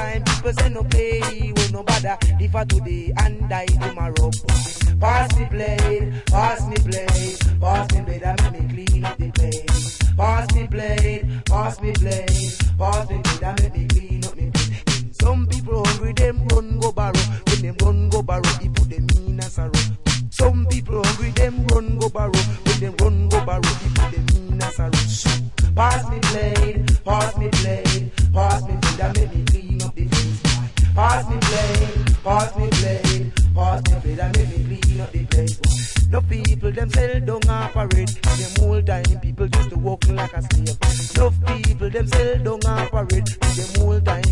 time people say no play, we no bother. If I today and die tomorrow. Pass me blade, pass me blade, pass me blade, and make me clean up the place. Pass me blade, pass me blade, pass me blade, and make me clean up the place. Some people hungry, them run go borrow. When them run go borrow, he put them in a sorrow. Some people hungry, them run go borrow. When them run go borrow, he put them in a sorrow. Pass me blade, pass me blade, pass me blade, and make me clean up the place. Pass me blade, pass me blade, pass me blade, and make me clean up the place. No people them sell down operate. Them old time people used to walk like a slave. No people them sell down operate. Them old time